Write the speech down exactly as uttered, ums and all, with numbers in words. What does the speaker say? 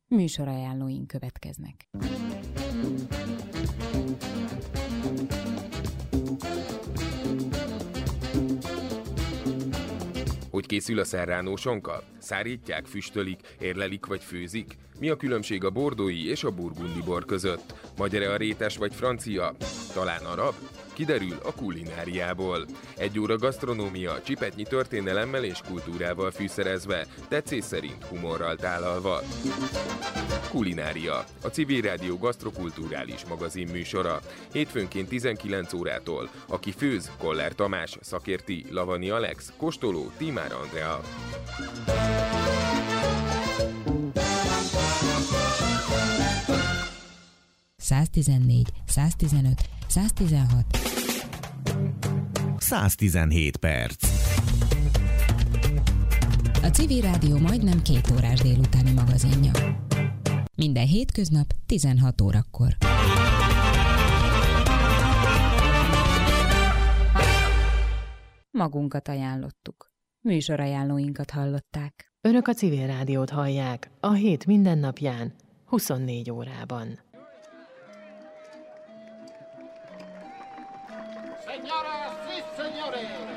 Műsorajánlóink következnek. Hogy készül a serrano sonka? Szárítják, füstölik, érlelik vagy főzik? Mi a különbség a bordói és a burgundi bor között? Magyar-e a rétes vagy francia? Talán arab? Kiderül a kulináriából. Egy óra gasztronómia, csipetnyi történelemmel és kultúrával fűszerezve, tetszés szerint humorral tálalva. Kulinária, a Civil Rádió gasztrokulturális magazin műsora. Hétfőnként tizenkilenc órától. Aki főz, Koller Tamás, szakérti, Lavani Alex, kóstoló, Tímár Andrea. száztizennégy, száztizenöt, száztizenhat. száztizenhét perc. A Civil Rádió majdnem két órás délutáni magazinja. Minden hétköznap tizenhat órakor. Magunkat ajánlottuk. Műsorajánlóinkat hallották. Önök a Civil Rádiót hallják a hét mindennapján, huszonnégy órában. Señoras y señores,